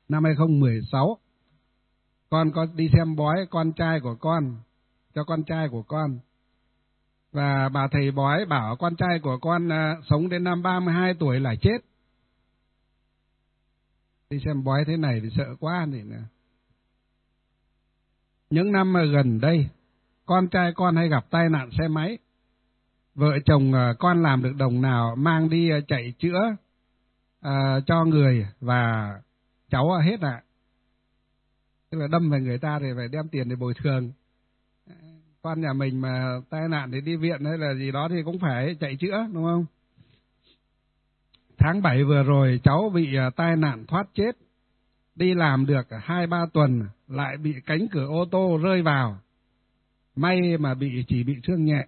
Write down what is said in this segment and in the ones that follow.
năm 2016, con có đi xem bói con trai của con, cho con trai của con. Và bà thầy bói bảo con trai của con sống đến năm 32 tuổi là chết. Đi xem bói thế này thì sợ quá thì nữa. Những năm gần đây, con trai con hay gặp tai nạn xe máy. Vợ chồng con làm được đồng nào mang đi chạy chữa cho người và cháu hết ạ. Tức là đâm về người ta thì phải đem tiền để bồi thường. Con nhà mình mà tai nạn thì đi viện hay là gì đó thì cũng phải chạy chữa, đúng không? Tháng 7 vừa rồi cháu bị tai nạn thoát chết. Đi làm được 2-3 tuần lại bị cánh cửa ô tô rơi vào. May mà chỉ bị thương nhẹ.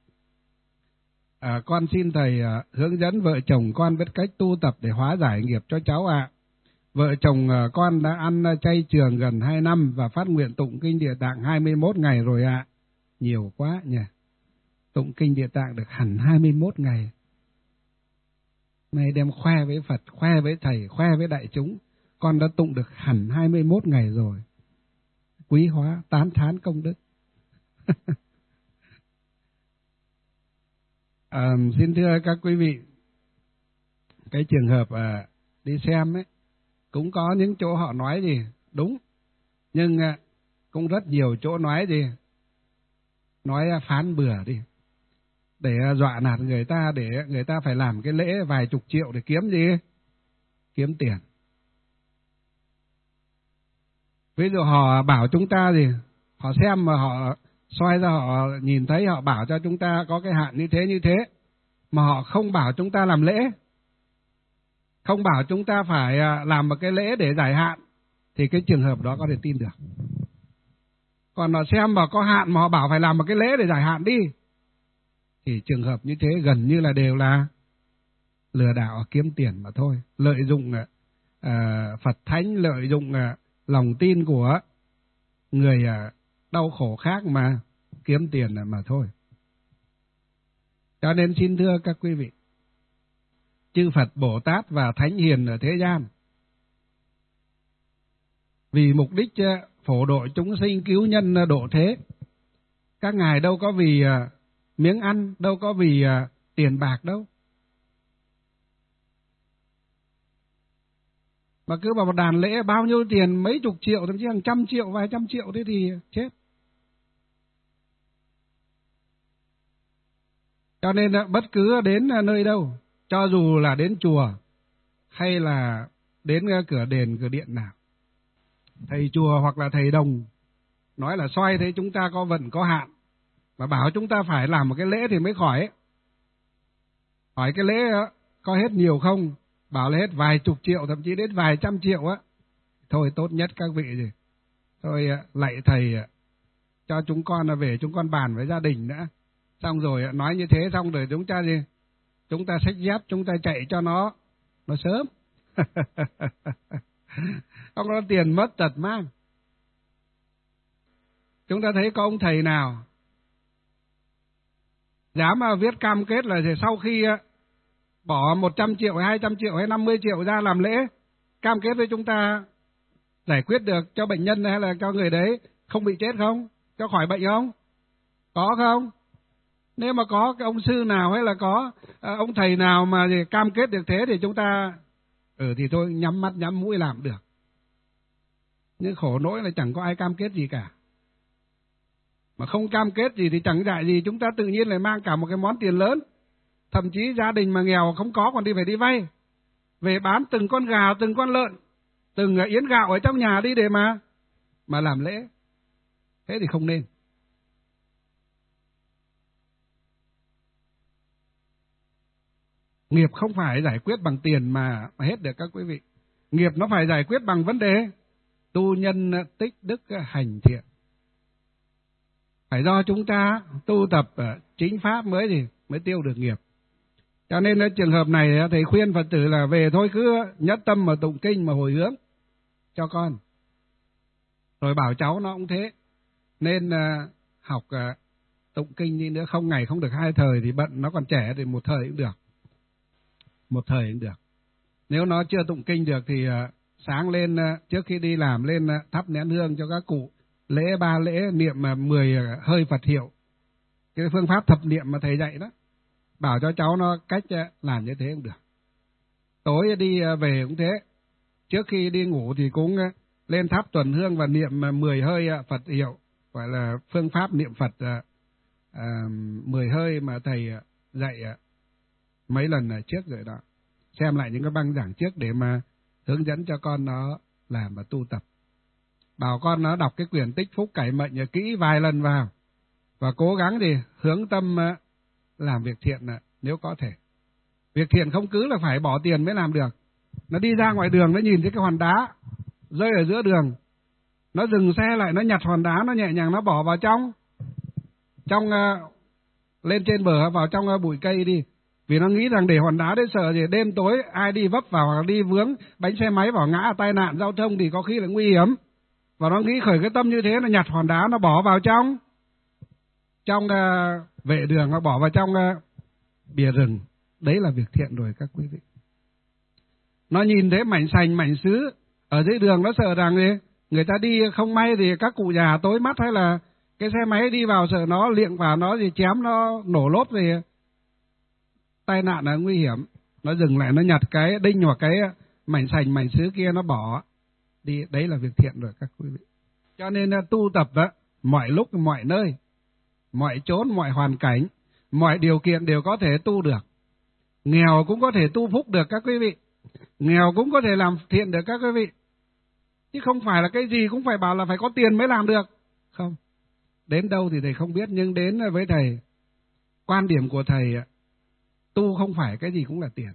Con xin thầy hướng dẫn vợ chồng con biết cách tu tập để hóa giải nghiệp cho cháu ạ. Vợ chồng con đã ăn chay trường gần 2 năm và phát nguyện tụng kinh Địa Tạng 21 ngày rồi ạ. Nhiều quá nhỉ. Tụng kinh Địa Tạng được hẳn 21 ngày. Nay đem khoe với Phật, khoe với thầy, khoe với đại chúng. Con đã tụng được hẳn 21 ngày rồi. Quý hóa, tán thán công đức. Xin thưa các quý vị, cái trường hợp đi xem ấy, cũng có những chỗ họ nói gì đúng, nhưng cũng rất nhiều chỗ nói gì, nói phán bừa đi, để dọa nạt người ta, để người ta phải làm cái lễ vài chục triệu để kiếm gì? Kiếm tiền. Ví dụ họ bảo chúng ta gì, họ xem mà họ xoay ra họ nhìn thấy, họ bảo cho chúng ta có cái hạn như thế, mà họ không bảo chúng ta làm lễ, không bảo chúng ta phải làm một cái lễ để giải hạn, thì cái trường hợp đó có thể tin được. Còn họ xem mà có hạn mà họ bảo phải làm một cái lễ để giải hạn đi, thì trường hợp như thế gần như là đều là lừa đảo kiếm tiền mà thôi, lợi dụng Phật Thánh, lợi dụng lòng tin của người đau khổ khác mà kiếm tiền mà thôi. Cho nên xin thưa các quý vị, chư Phật Bồ Tát và Thánh Hiền ở thế gian vì mục đích phổ độ chúng sinh, cứu nhân độ thế. Các ngài đâu có vì miếng ăn, đâu có vì tiền bạc đâu. Mà cứ vào một đàn lễ bao nhiêu tiền, mấy chục triệu, thậm chí hàng trăm triệu, vài trăm triệu, thế thì chết. Cho nên bất cứ đến nơi đâu, cho dù là đến chùa hay là đến cửa đền, cửa điện nào, thầy chùa hoặc là thầy đồng nói là xoay thế chúng ta có vận có hạn, mà bảo chúng ta phải làm một cái lễ thì mới khỏi ấy. Hỏi cái lễ có hết nhiều không, bảo là hết vài chục triệu, thậm chí đến vài trăm triệu á, thôi tốt nhất các vị gì, thôi lạy thầy cho chúng con về chúng con bàn với gia đình nữa. Xong rồi nói như thế xong rồi chúng ta gì, chúng ta xách dép, chúng ta chạy cho nó sớm. Không có tiền mất tật mang. Chúng ta thấy có ông thầy nào dám viết cam kết là sau khi bỏ 100 triệu hay 200 triệu hay 50 triệu ra làm lễ, cam kết với chúng ta giải quyết được cho bệnh nhân hay là cho người đấy không bị chết không? Cho khỏi bệnh không? Có không? Nếu mà có cái ông sư nào hay là có ông thầy nào mà cam kết được thế thì chúng ta thì thôi nhắm mắt nhắm mũi làm được. Nhưng khổ nỗi là chẳng có ai cam kết gì cả. Mà không cam kết gì thì chẳng dạy gì, chúng ta tự nhiên lại mang cả một cái món tiền lớn. Thậm chí gia đình mà nghèo không có còn phải đi vay. Về bán từng con gà, từng con lợn, từng yến gạo ở trong nhà đi để mà làm lễ. Thế thì không nên. Nghiệp không phải giải quyết bằng tiền mà hết được các quý vị. Nghiệp nó phải giải quyết bằng vấn đề tu nhân tích đức hành thiện. Phải do chúng ta tu tập chính pháp mới tiêu được nghiệp. Cho nên trường hợp này thầy khuyên Phật tử là về thôi cứ nhất tâm mà tụng kinh mà hồi hướng cho con. Rồi bảo cháu nó cũng thế. Nên học tụng kinh đi nữa, không ngày không được 2 thời thì bận, nó còn trẻ thì 1 thời cũng được. 1 thời cũng được. Nếu nó chưa tụng kinh được thì sáng lên trước khi đi làm lên thắp nén hương cho các cụ, lễ 3 lễ niệm 10 hơi Phật hiệu. Cái phương pháp thập niệm mà thầy dạy đó, bảo cho cháu nó cách làm như thế cũng được. Tối đi về cũng thế, trước khi đi ngủ thì cũng lên thắp tuần hương và niệm 10 hơi Phật hiệu, gọi là phương pháp niệm Phật 10 hơi mà thầy dạy mấy lần trước rồi đó. Xem lại những cái băng giảng trước để mà hướng dẫn cho con nó làm và tu tập. Bảo con nó đọc cái quyển Tích Phúc Cải Mệnh kỹ vài lần vào, và cố gắng thì hướng tâm làm việc thiện nếu có thể. Việc thiện không cứ là phải bỏ tiền mới làm được. Nó đi ra ngoài đường, nó nhìn thấy cái hòn đá rơi ở giữa đường, nó dừng xe lại, nó nhặt hòn đá, nó nhẹ nhàng nó bỏ vào trong lên trên bờ, vào trong bụi cây đi. Vì nó nghĩ rằng để hòn đá đấy sợ gì đêm tối ai đi vấp vào hoặc đi vướng bánh xe máy vào ngã tai nạn giao thông thì có khi là nguy hiểm. Và nó nghĩ khởi cái tâm như thế, nó nhặt hòn đá nó bỏ vào trong vệ đường, nó bỏ vào trong bìa rừng. Đấy là việc thiện rồi các quý vị. Nó nhìn thấy mảnh sành mảnh sứ ở dưới đường, nó sợ rằng gì người ta đi không may thì các cụ già tối mắt, hay là cái xe máy đi vào sợ nó liệng vào nó gì chém nó nổ lốp thì tai nạn là nguy hiểm. Nó dừng lại, nó nhặt cái đinh hoặc cái mảnh sành mảnh sứ kia nó bỏ đi. Đấy là việc thiện rồi các quý vị. Cho nên tu tập đó, mọi lúc mọi nơi, mọi chốn mọi hoàn cảnh, mọi điều kiện đều có thể tu được. Nghèo cũng có thể tu phúc được các quý vị, nghèo cũng có thể làm thiện được các quý vị, chứ không phải là cái gì cũng phải bảo là phải có tiền mới làm được. Không, đến đâu thì thầy không biết, nhưng đến với thầy, quan điểm của thầy, tu không phải cái gì cũng là tiền.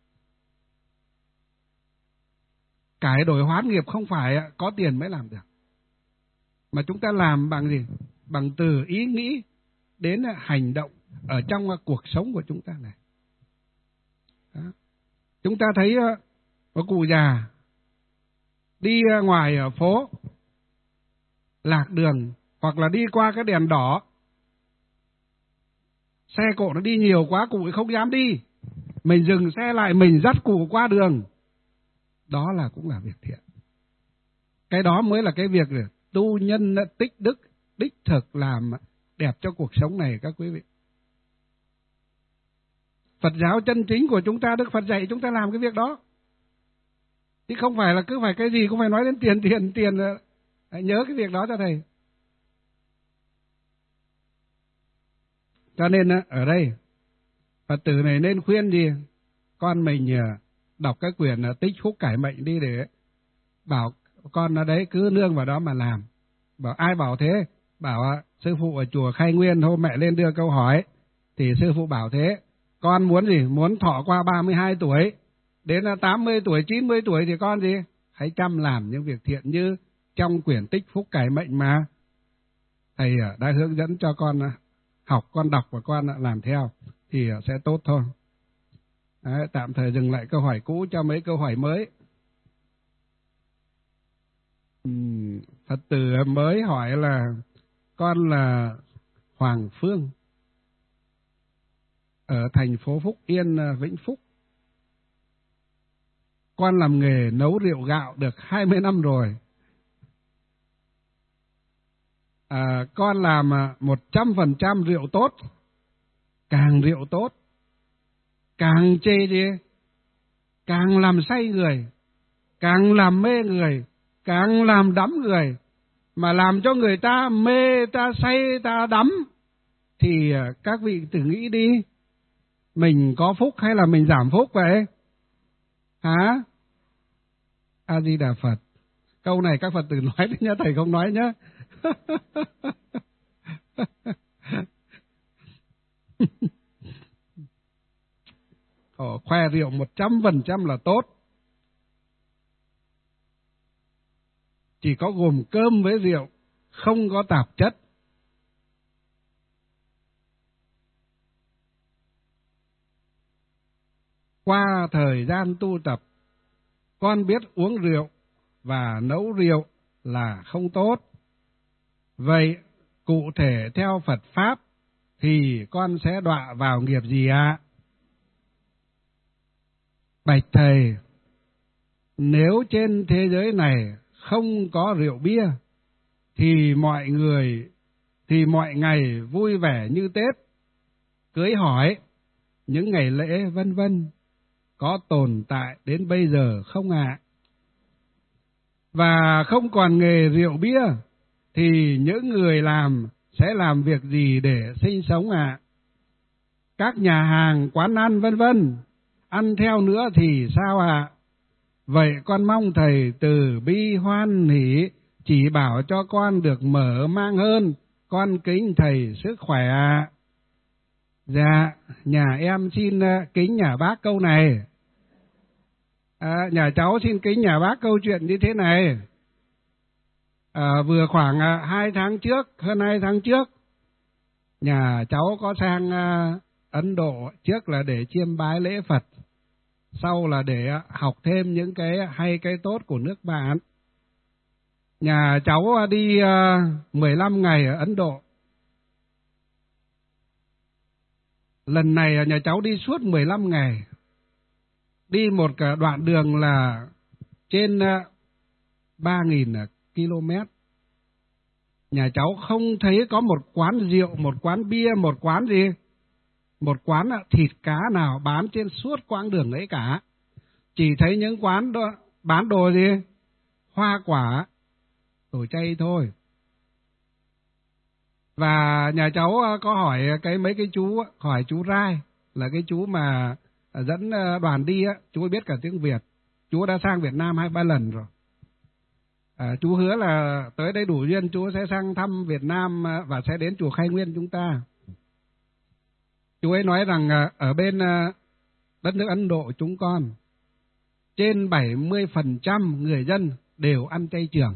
Cải đổi hoán nghiệp không phải có tiền mới làm được, mà chúng ta làm bằng gì? Bằng từ ý nghĩ đến hành động ở trong cuộc sống của chúng ta này. Đó. Chúng ta thấy có cụ già đi ngoài ở phố lạc đường, hoặc là đi qua cái đèn đỏ, xe cộ nó đi nhiều quá, cụ ấy không dám đi, mình dừng xe lại, mình dắt cụ qua đường. Đó là cũng là việc thiện. Cái đó mới là cái việc tu nhân tích đức, đích thực làm đẹp cho cuộc sống này các quý vị. Phật giáo chân chính của chúng ta, Đức Phật dạy chúng ta làm cái việc đó, chứ không phải là cứ phải cái gì cũng phải nói đến tiền. Nhớ cái việc đó cho thầy. Cho nên ở đây Phật tử này nên khuyên gì con mình đọc cái quyển Tích Phúc Cải Mệnh đi, để bảo con nó đấy cứ nương vào đó mà làm. Bảo ai bảo thế? Bảo sư phụ ở chùa Khai Nguyên hôm mẹ lên đưa câu hỏi thì sư phụ bảo thế. Con muốn gì? Muốn thọ qua 32 tuổi, đến 80 tuổi, 90 tuổi thì con gì? Hãy chăm làm những việc thiện như trong quyển Tích Phúc Cải Mệnh mà thầy đã hướng dẫn cho con học, con đọc và con làm theo thì sẽ tốt thôi. Đấy, tạm thời dừng lại câu hỏi cũ cho mấy câu hỏi mới. Phật tử mới hỏi là con là Hoàng Phương ở thành phố Phúc Yên, Vĩnh Phúc. Con làm nghề nấu rượu gạo được 20 năm rồi. Con làm 100% rượu tốt. Càng rượu tốt, càng chê đi, càng làm say người, càng làm mê người, càng làm đắm người, mà làm cho người ta mê, ta say, ta đắm, thì các vị thử nghĩ đi, mình có phúc hay là mình giảm phúc vậy? Hả? A Di Đà Phật. Câu này các Phật tử nói đấy nhá, thầy không nói nhá. Khoe rượu 100% là tốt. Chỉ có gồm cơm với rượu, không có tạp chất. Qua thời gian tu tập, con biết uống rượu và nấu rượu là không tốt. Vậy cụ thể theo Phật Pháp thì con sẽ đọa vào nghiệp gì ạ? Bạch thầy, nếu trên thế giới này không có rượu bia thì mọi ngày vui vẻ như Tết, cưới hỏi, những ngày lễ vân vân có tồn tại đến bây giờ không ạ? Và không còn nghề rượu bia thì những người làm sẽ làm việc gì để sinh sống ạ? Các nhà hàng, quán ăn vân vân ăn theo nữa thì sao ạ? Vậy con mong thầy từ bi hoan hỷ chỉ bảo cho con được mở mang hơn. Con kính thầy sức khỏe ạ. Dạ, nhà em xin kính nhà bác câu này. Nhà cháu xin kính nhà bác câu chuyện như thế này. Vừa khoảng 2 tháng trước, hơn 2 tháng trước, nhà cháu có sang Ấn Độ, trước là để chiêm bái lễ Phật, sau là để học thêm những cái hay cái tốt của nước bạn. Nhà cháu đi 15 ngày ở Ấn Độ. Lần này nhà cháu đi suốt 15 ngày. Đi một đoạn đường là trên 3.000 km. Nhà cháu không thấy có một quán rượu, một quán bia, một quán gì, một quán thịt cá nào bán trên suốt quãng đường ấy cả. Chỉ thấy những quán đó bán đồ gì, hoa quả, đồ chay thôi. Và nhà cháu có hỏi mấy cái chú, hỏi chú Rai, là cái chú mà dẫn đoàn đi á, chú ấy biết cả tiếng Việt. Chú đã sang Việt Nam 2-3 lần rồi. Chú hứa là tới đây đủ duyên chú sẽ sang thăm Việt Nam và sẽ đến chùa Khai Nguyên chúng ta. Chú ấy nói rằng ở bên đất nước Ấn Độ chúng con, trên 70% người dân đều ăn chay trường.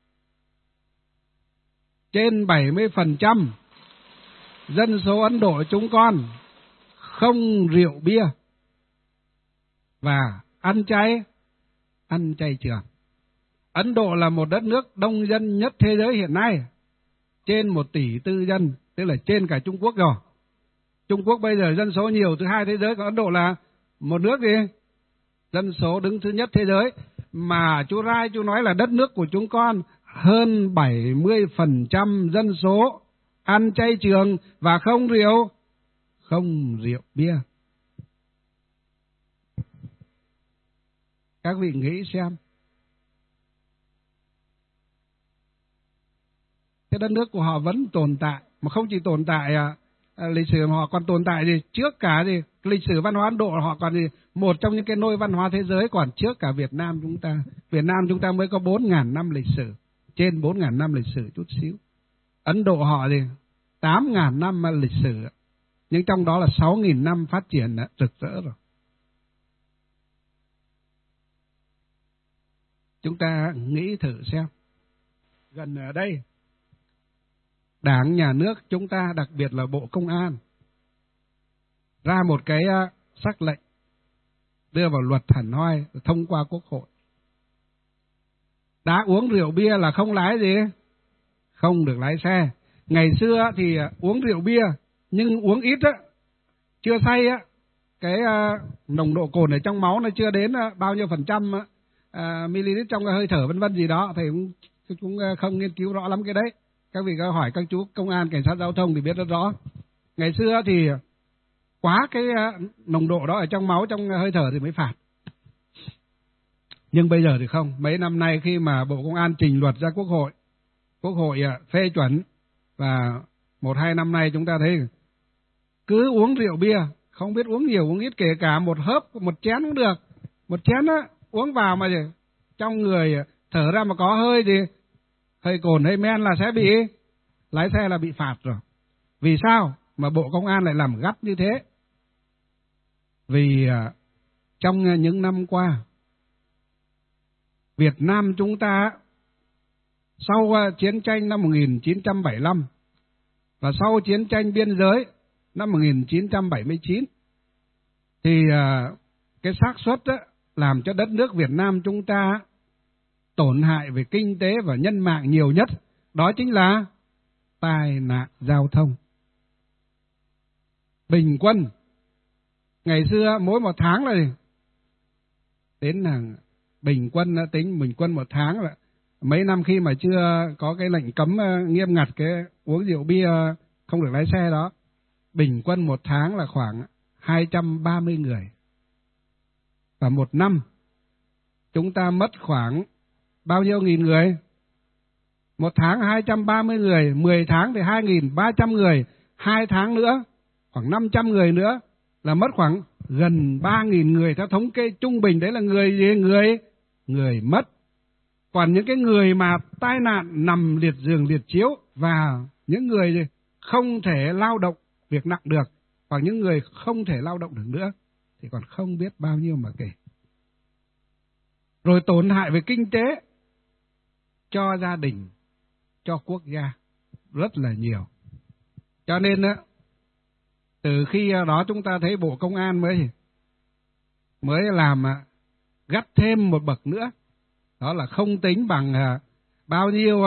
Trên 70% dân số Ấn Độ chúng con không rượu bia và ăn chay trường. Ấn Độ là một đất nước đông dân nhất thế giới hiện nay, trên 1,4 tỷ dân, tức là trên cả Trung Quốc rồi. Trung Quốc bây giờ dân số nhiều thứ 2 thế giới, còn Ấn Độ là một nước gì? Dân số đứng thứ nhất thế giới. Mà chú Rai chú nói là đất nước của chúng con hơn 70% dân số ăn chay trường và không rượu bia. Các vị nghĩ xem, cái đất nước của họ vẫn tồn tại, mà không chỉ tồn tại lịch sử mà họ còn tồn tại gì trước cả gì lịch sử văn hóa Ấn Độ, họ còn gì một trong những cái nôi văn hóa thế giới còn trước cả Việt Nam chúng ta. Việt Nam chúng ta mới có 4.000 năm lịch sử, trên 4.000 năm lịch sử chút xíu. Ấn Độ họ gì 8.000 năm lịch sử, nhưng trong đó là 6.000 năm phát triển rực rỡ rồi. Chúng ta nghĩ thử xem, gần ở đây Đảng, Nhà nước chúng ta, đặc biệt là Bộ Công an, ra một cái sắc lệnh đưa vào luật hẳn hoi, thông qua Quốc hội. Đã uống rượu bia là không lái gì, không được lái xe. Ngày xưa thì uống rượu bia, nhưng uống ít á, chưa say á, cái nồng độ cồn ở trong máu nó chưa đến bao nhiêu % ml trong hơi thở vân vân gì đó, thì cũng không nghiên cứu rõ lắm cái đấy. Các vị có hỏi các chú công an, cảnh sát giao thông thì biết rất rõ. Ngày xưa thì quá cái nồng độ đó ở trong máu, trong hơi thở thì mới phạt. Nhưng bây giờ thì không. Mấy năm nay khi mà Bộ Công an trình luật ra Quốc hội phê chuẩn, và 1-2 năm nay chúng ta thấy cứ uống rượu bia, không biết uống nhiều uống ít, kể cả một hớp, một chén cũng được. Một chén á, uống vào mà trong người thở ra mà có hơi gì, hơi cồn, hơi men là sẽ bị lái xe, là bị phạt rồi. Vì sao mà Bộ Công an lại làm gắt như thế? Vì trong những năm qua, Việt Nam chúng ta sau chiến tranh năm 1975 và sau chiến tranh biên giới năm 1979 thì cái xác suất làm cho đất nước Việt Nam chúng ta tổn hại về kinh tế và nhân mạng nhiều nhất, đó chính là tai nạn giao thông. Bình quân ngày xưa mỗi một tháng là đến hàng bình quân tính bình quân một tháng là mấy năm khi mà chưa có cái lệnh cấm nghiêm ngặt cái uống rượu bia không được lái xe đó, bình quân một tháng là khoảng 230 người. Và một năm chúng ta mất khoảng bao nhiêu nghìn người? Một tháng 230 người, 10 tháng thì 2.300 người, 2 tháng nữa khoảng 500 người nữa là mất khoảng gần 3.000 người theo thống kê trung bình. Đấy là người mất. Còn những cái người mà tai nạn nằm liệt giường liệt chiếu và những người không thể lao động việc nặng được, hoặc những người không thể lao động được nữa thì còn không biết bao nhiêu mà kể. Rồi tổn hại về kinh tế cho gia đình, cho quốc gia rất là nhiều. Cho nên từ khi đó chúng ta thấy Bộ Công an mới làm gắt thêm một bậc nữa, đó là không tính bằng bao nhiêu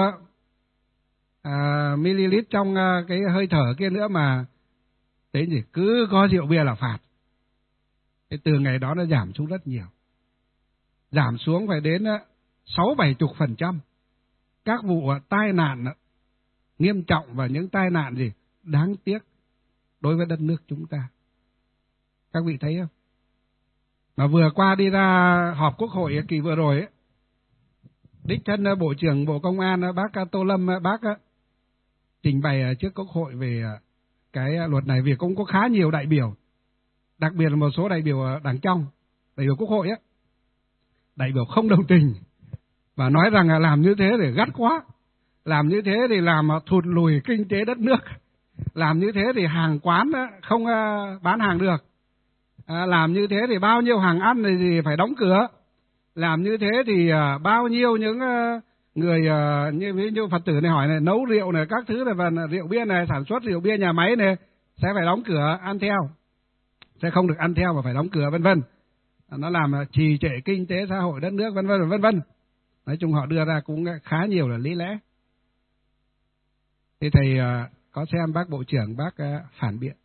ml trong cái hơi thở kia nữa, mà tính gì cứ có rượu bia là phạt. Thế từ ngày đó nó giảm xuống rất nhiều, giảm xuống phải đến 60-70%. Các vụ tai nạn nghiêm trọng và những tai nạn đáng tiếc đối với đất nước chúng ta. Các vị thấy không? Mà vừa qua đi ra họp Quốc hội kỳ vừa rồi đích thân Bộ trưởng Bộ Công an bác Tô Lâm bác trình bày trước Quốc hội về cái luật này, vì cũng có khá nhiều đại biểu, đặc biệt là một số đại biểu đảng trong, đại biểu Quốc hội đại biểu không đồng tình và nói rằng là làm như thế để gắt quá, làm như thế thì làm thụt lùi kinh tế đất nước, làm như thế thì hàng quán không bán hàng được, làm như thế thì bao nhiêu hàng ăn thì phải đóng cửa, làm như thế thì bao nhiêu những người như Phật tử này hỏi này, nấu rượu này các thứ này và rượu bia này, sản xuất rượu bia nhà máy này sẽ phải đóng cửa ăn theo, sẽ không được ăn theo mà phải đóng cửa vân vân. Nó làm trì trệ kinh tế xã hội đất nước vân vân vân vân. Nói chung họ đưa ra cũng khá nhiều là lý lẽ. Thì thầy có xem bác Bộ trưởng bác phản biện,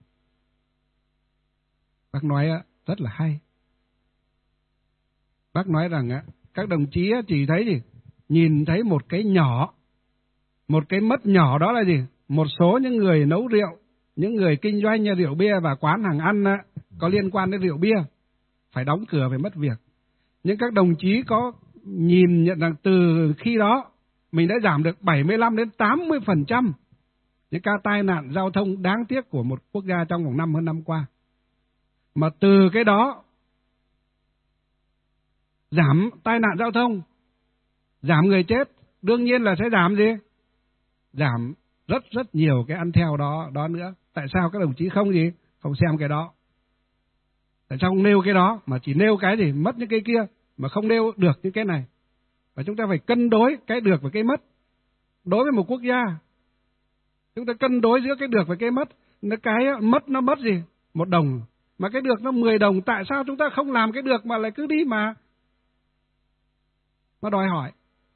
bác nói rất là hay. Bác nói rằng các đồng chí chỉ thấy nhìn thấy một cái nhỏ, một cái mất nhỏ, đó là một số những người nấu rượu, những người kinh doanh rượu bia và quán hàng ăn có liên quan đến rượu bia phải đóng cửa, phải mất việc. Nhưng các đồng chí có nhìn nhận rằng từ khi đó mình đã giảm được 75-80% những ca tai nạn giao thông đáng tiếc của một quốc gia trong vòng hơn năm qua. Mà từ cái đó giảm tai nạn giao thông, giảm người chết, đương nhiên là sẽ giảm giảm rất nhiều cái ăn theo đó nữa. Tại sao các đồng chí không xem cái đó? Tại sao không nêu cái đó mà chỉ nêu cái mất những cái kia mà không nêu được những cái này? Và chúng ta phải cân đối cái được và cái mất. Đối với một quốc gia, chúng ta cân đối giữa cái được và cái mất. Cái mất nó mất 1 đồng, mà cái được nó 10 đồng. Tại sao chúng ta không làm cái được mà lại cứ đi mà đòi hỏi,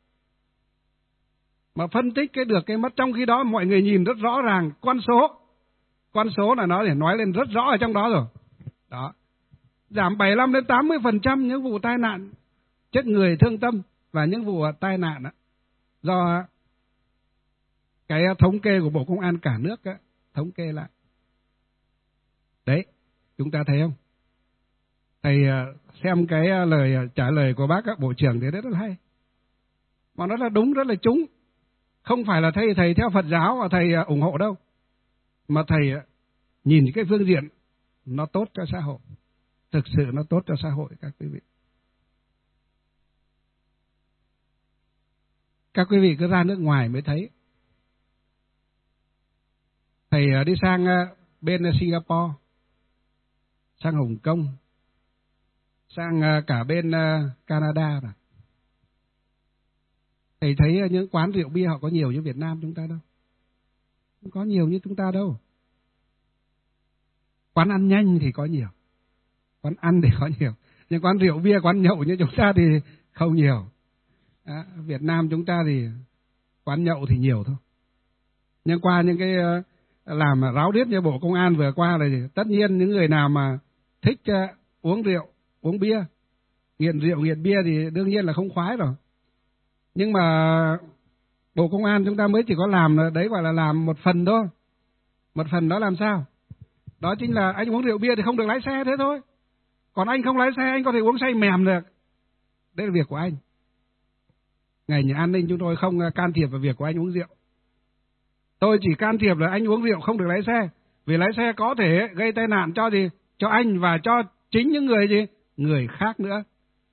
mà phân tích cái được cái mất, trong khi đó mọi người nhìn rất rõ ràng con số là nó để nói lên rất rõ ở trong đó rồi. Đó, giảm 75-80% những vụ tai nạn chết người thương tâm và những vụ tai nạn do cái thống kê của Bộ Công an cả nước thống kê lại. Đấy, chúng ta thấy không? Thầy xem cái lời trả lời của bác Bộ trưởng thì rất là hay, mà nó là đúng, rất là trúng. Không phải là thầy theo Phật giáo và thầy ủng hộ đâu, mà thầy nhìn cái phương diện nó tốt cho xã hội, thực sự nó tốt cho xã hội. Các quý vị, các quý vị cứ ra nước ngoài mới thấy. Thầy đi sang bên Singapore, sang Hồng Kông, sang cả bên Canada rồi. Thầy thấy những quán rượu bia họ có nhiều như Việt Nam chúng ta đâu, không có nhiều như chúng ta đâu. Quán ăn nhanh thì có nhiều, quán ăn thì có nhiều, nhưng quán rượu bia, quán nhậu như chúng ta thì không nhiều. Việt Nam chúng ta thì quán nhậu thì nhiều thôi. Nhưng qua những cái làm ráo riết như Bộ Công an vừa qua là tất nhiên những người nào mà thích uống rượu, uống bia nghiện rượu, nghiện bia thì đương nhiên là không khoái rồi. Nhưng mà Bộ Công an chúng ta mới chỉ có làm đấy, gọi là làm một phần thôi. Một phần đó làm sao? Đó chính là anh uống rượu bia thì không được lái xe, thế thôi. Còn anh không lái xe, anh có thể uống say mèm được. Đây là việc của anh. Ngành an ninh chúng tôi không can thiệp vào việc của anh uống rượu. Tôi chỉ can thiệp là anh uống rượu không được lái xe. Vì lái xe có thể gây tai nạn cho gì? Cho anh và cho chính những người gì? Người khác nữa.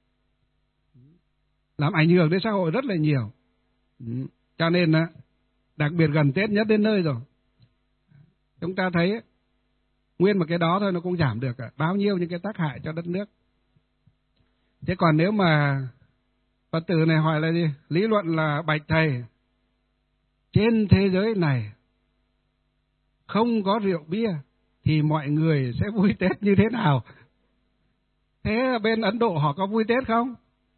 Làm ảnh hưởng đến xã hội rất là nhiều. Cho nên đặc biệt gần Tết nhất đến nơi rồi. Chúng ta thấy nguyên một cái đó thôi nó cũng giảm được bao nhiêu những cái tác hại cho đất nước. Thế còn nếu mà Phật tử này hỏi là gì? Lý luận là bạch thầy, trên thế giới này không có rượu bia thì mọi người sẽ vui Tết như thế nào? Thế bên Ấn Độ họ có vui Tết không?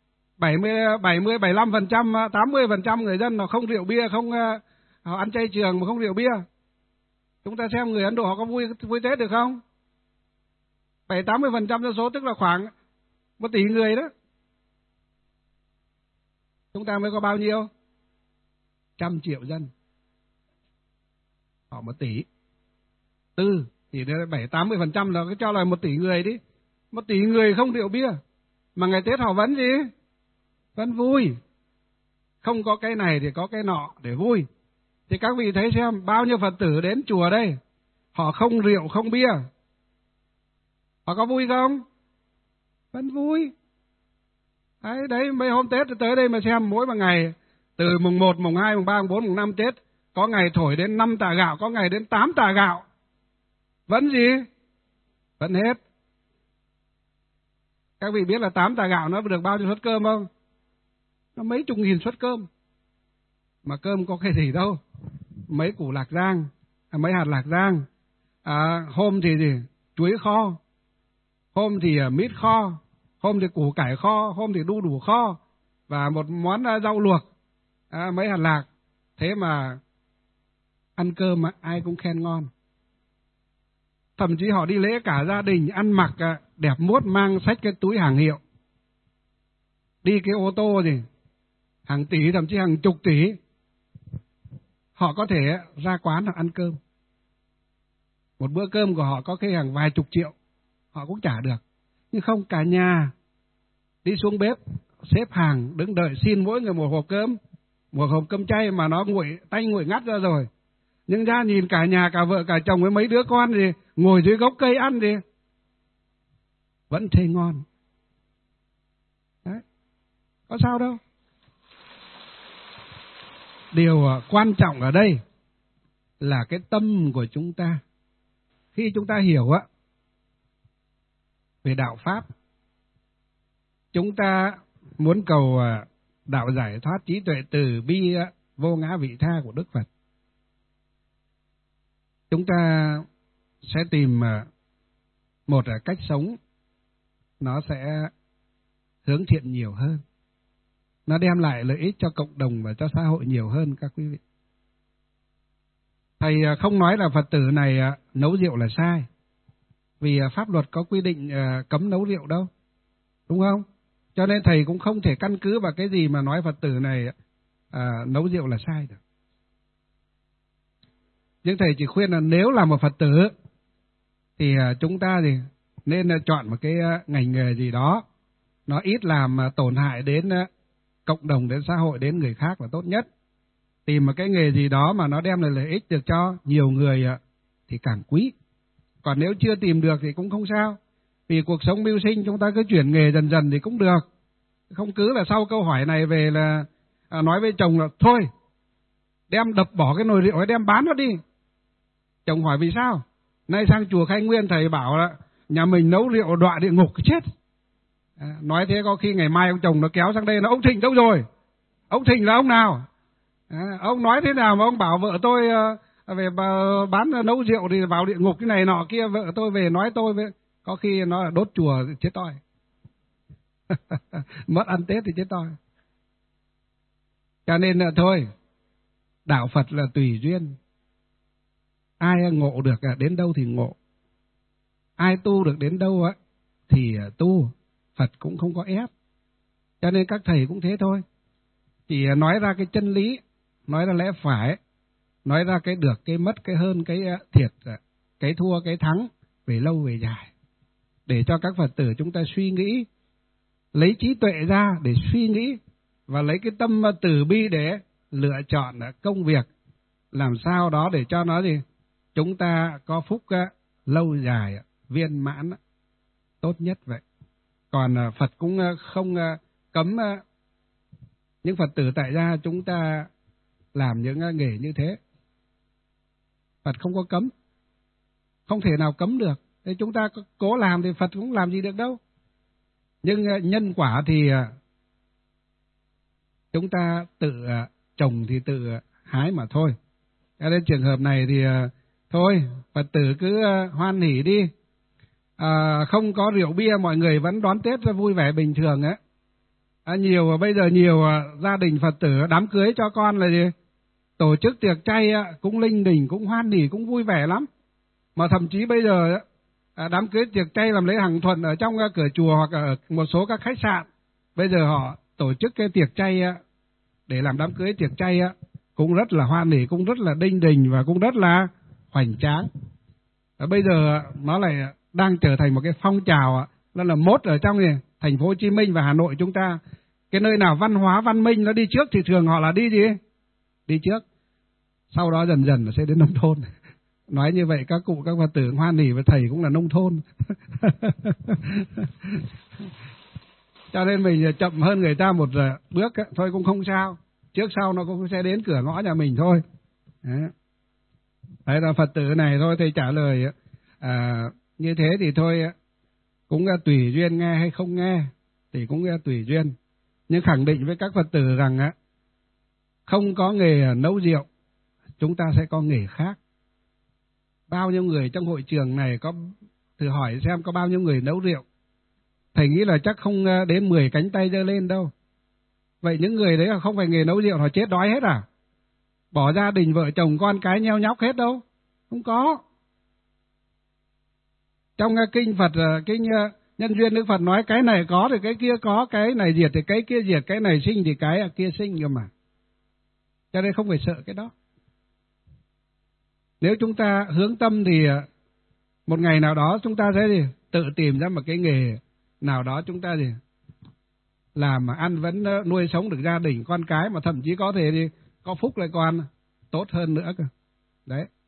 75%, 80% người dân họ không rượu bia, không họ ăn chay trường mà không rượu bia. Chúng ta xem người Ấn Độ họ có vui Tết được không? 70-80% dân số, tức là khoảng 1 tỷ người đó. Chúng ta mới có bao nhiêu? 100 triệu dân. Họ 1 tỷ. Thì 70-80% là cái cho là 1 tỷ người đi. 1 tỷ người không rượu bia. Mà ngày Tết họ vẫn gì? Vẫn vui. Không có cái này thì có cái nọ để vui. Thì các vị thấy xem bao nhiêu Phật tử đến chùa đây, họ không rượu không bia, họ có vui không? Vẫn vui. Đấy mấy hôm Tết tới đây mà xem, mỗi một ngày từ mùng 1, mùng 2, mùng 3, mùng 4, mùng 5 Tết, có ngày thổi đến 5 tạ gạo, có ngày đến 8 tạ gạo. Vẫn gì? Vẫn hết. Các vị biết là 8 tạ gạo nó được bao nhiêu suất cơm không? Nó mấy chục nghìn suất cơm. Mà cơm có cái gì đâu. Mấy củ lạc rang, mấy hạt lạc rang. Hôm thì gì? Chuối kho. Hôm thì mít kho. Hôm thì củ cải kho. Hôm thì đu đủ kho. Và một món rau luộc. Mấy hạt lạc. Thế mà ăn cơm ai cũng khen ngon. Thậm chí họ đi lễ cả gia đình ăn mặc đẹp muốt, mang xách cái túi hàng hiệu. Đi cái ô tô gì? Hàng tỷ, thậm chí hàng chục tỷ. Họ có thể ra quán hoặc ăn cơm. Một bữa cơm của họ có khi hàng vài chục triệu, họ cũng trả được. Nhưng không, cả nhà đi xuống bếp, xếp hàng, đứng đợi xin mỗi người một hộp cơm. Một hộp cơm chay mà nó tay nguội ngắt ra rồi. Nhưng ra nhìn cả nhà, cả vợ, cả chồng với mấy đứa con thì ngồi dưới gốc cây ăn thì vẫn thấy ngon. Đấy. Có sao đâu. Điều quan trọng ở đây là cái tâm của chúng ta. Khi chúng ta hiểu về đạo Pháp, chúng ta muốn cầu đạo giải thoát trí tuệ từ bi vô ngã vị tha của Đức Phật, chúng ta sẽ tìm một cách sống nó sẽ hướng thiện nhiều hơn, nó đem lại lợi ích cho cộng đồng và cho xã hội nhiều hơn các quý vị. Thầy không nói là Phật tử này nấu rượu là sai, vì pháp luật có quy định cấm nấu rượu đâu, đúng không? Cho nên thầy cũng không thể căn cứ vào cái gì mà nói Phật tử này nấu rượu là sai được. Nhưng thầy chỉ khuyên là nếu là một Phật tử thì chúng ta thì nên chọn một cái ngành nghề gì đó nó ít làm tổn hại đến cộng đồng, đến xã hội, đến người khác là tốt nhất. Tìm một cái nghề gì đó mà nó đem lại lợi ích được cho nhiều người thì càng quý. Còn nếu chưa tìm được thì cũng không sao. Vì cuộc sống mưu sinh chúng ta cứ chuyển nghề dần dần thì cũng được. Không cứ là sau câu hỏi này về là nói với chồng là thôi, đem đập bỏ cái nồi rượu ấy, đem bán nó đi. Chồng hỏi vì sao? Nay sang chùa Khai Nguyên thầy bảo là nhà mình nấu rượu đọa địa ngục chết. Nói thế có khi ngày mai ông chồng nó kéo sang đây, nó ông Thịnh đâu rồi? Ông Thịnh là ông nào? Ông nói thế nào mà ông bảo vợ tôi về bán nấu rượu thì vào địa ngục cái này nọ kia, vợ tôi về nói tôi với, có khi nó là đốt chùa chết toi. Mất ăn Tết thì chết toi. Cho nên là thôi, đạo Phật là tùy duyên. Ai ngộ được đến đâu thì ngộ, ai tu được đến đâu thì tu. Phật cũng không có ép. Cho nên các thầy cũng thế thôi. Chỉ nói ra cái chân lý, nói ra lẽ phải, nói ra cái được, cái mất, cái hơn, cái thiệt, cái thua, cái thắng, về lâu về dài. Để cho các Phật tử chúng ta suy nghĩ, lấy trí tuệ ra để suy nghĩ, và lấy cái tâm từ bi để lựa chọn công việc, làm sao đó để cho nó gì chúng ta có phúc lâu dài, viên mãn, tốt nhất vậy. Còn Phật cũng không cấm những Phật tử tại gia chúng ta làm những nghề như thế. Phật không có cấm, không thể nào cấm được. Thế chúng ta cố làm thì Phật cũng làm gì được đâu. Nhưng nhân quả thì chúng ta tự trồng thì tự hái mà thôi. Cho nên trường hợp này thì thôi, Phật tử cứ hoan hỉ đi. Không có rượu bia, mọi người vẫn đón Tết vui vẻ bình thường á. Bây giờ nhiều gia đình Phật tử đám cưới cho con là gì? Tổ chức tiệc chay cũng linh đình, cũng hoan hỉ, cũng vui vẻ lắm. Mà thậm chí bây giờ đám cưới tiệc chay làm lễ hàng thuận ở trong cửa chùa hoặc ở một số các khách sạn. Bây giờ họ tổ chức cái tiệc chay để làm đám cưới tiệc chay cũng rất là hoan hỉ, cũng rất là đinh đình và cũng rất là hoành tráng. Bây giờ nó lại đang trở thành một cái phong trào, đó là mốt ở trong thành phố Hồ Chí Minh và Hà Nội chúng ta. Cái nơi nào văn hóa văn minh nó đi trước thì thường họ là đi gì? Đi trước. Sau đó dần dần nó sẽ đến nông thôn. Nói như vậy các cụ, các Phật tử hoan hỉ và thầy cũng là nông thôn. Cho nên mình chậm hơn người ta một bước thôi cũng không sao. Trước sau nó cũng sẽ đến cửa ngõ nhà mình thôi. Đấy là Phật tử này thôi, thầy trả lời như thế thì thôi cũng tùy duyên nghe hay không nghe thì cũng tùy duyên. Nhưng khẳng định với các Phật tử rằng không có nghề nấu rượu, chúng ta sẽ có nghề khác. Bao nhiêu người trong hội trường này thử hỏi xem có bao nhiêu người nấu rượu. Thầy nghĩ là chắc không đến 10 cánh tay giơ lên đâu. Vậy những người đấy là không phải nghề nấu rượu, họ chết đói hết à? Bỏ gia đình vợ chồng con cái nheo nhóc hết đâu? Không có. Trong kinh Phật, kinh Nhân duyên Đức Phật nói cái này có thì cái kia có, cái này diệt thì cái kia diệt, cái này sinh thì cái kia sinh cơ mà. Cho nên không phải sợ cái đó. Nếu chúng ta hướng tâm thì một ngày nào đó chúng ta sẽ tự tìm ra một cái nghề nào đó chúng ta làm mà ăn vẫn nuôi sống được gia đình con cái, mà thậm chí có thể có phúc lại còn tốt hơn nữa cơ. Đấy.